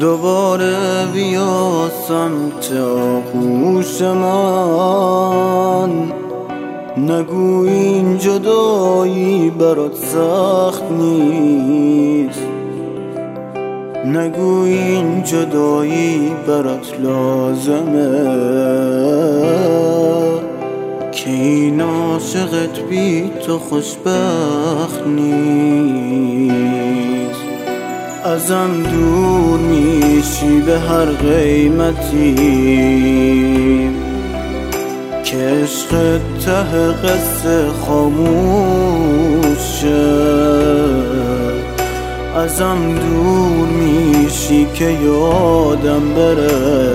دوباره بیا سمت آغوش من، نگو این جدایی برات سخت نیست، نگو این جدایی برات لازمه، که این عاشقت بی تو خوشبخت نیست. ازم دور میشی به هر قیمتی، که عشق ته قصه خاموش شه. ازم دور میشی که یادم بره،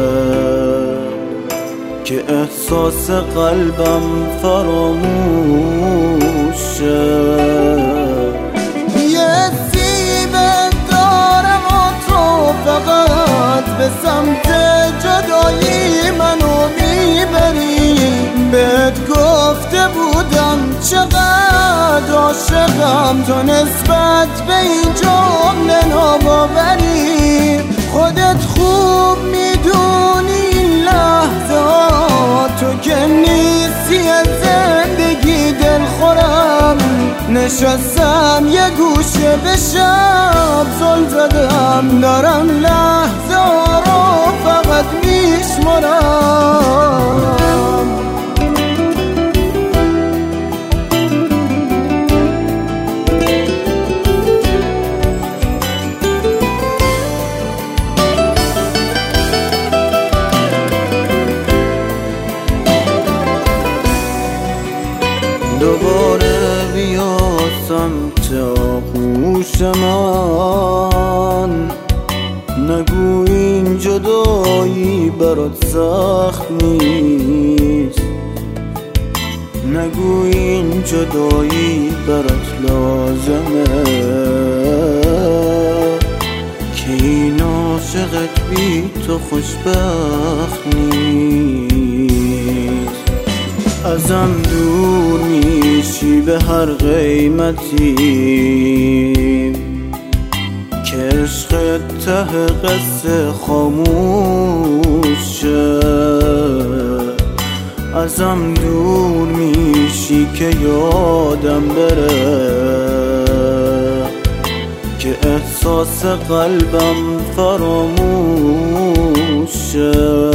که احساس قلبم فراموش شه. فقط به سمت جدایی منو میبری، بهت گفته بودم چقدر عاشقم، تو نسبت به این جمله ناباوری. خودت خوب میدونی این لحظات تو که نیستی از زندگی دلخورم. نشستم یه گوشه به شب زل زدم، دارم لحظه ها رو فقط میشمارم. دوباره بیا سمت آغوش من، نگو این جدایی برات سخت نیست، نگو این جدایی برات لازمه، که این عاشقت بی تو خوشبخت نیست. ازم دور میشی به هر قیمتی، که عشق ته قصه خاموش شه. ازم دور میشی که یادم بره، که احساس قلبم فراموش شه.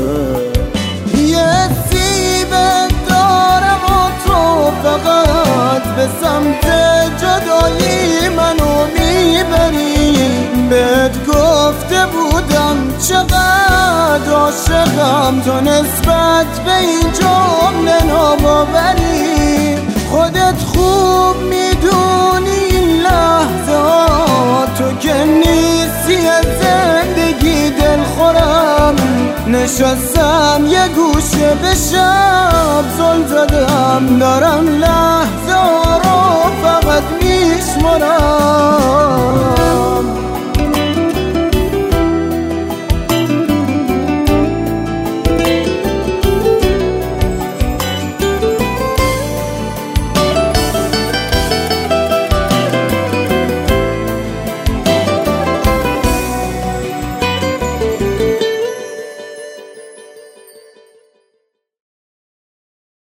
فقط به سمت جدایی منو میبری، بهت گفته بودم چقدر عاشقم، تو نسبت به این جمله ناباوری. خودت خوب میدونی این لحظات تو که نیستی از زندگی دلخورم. نشستم یه گوشه به شب زل زدم، دارم لحظه ها رو فقط میشمارم.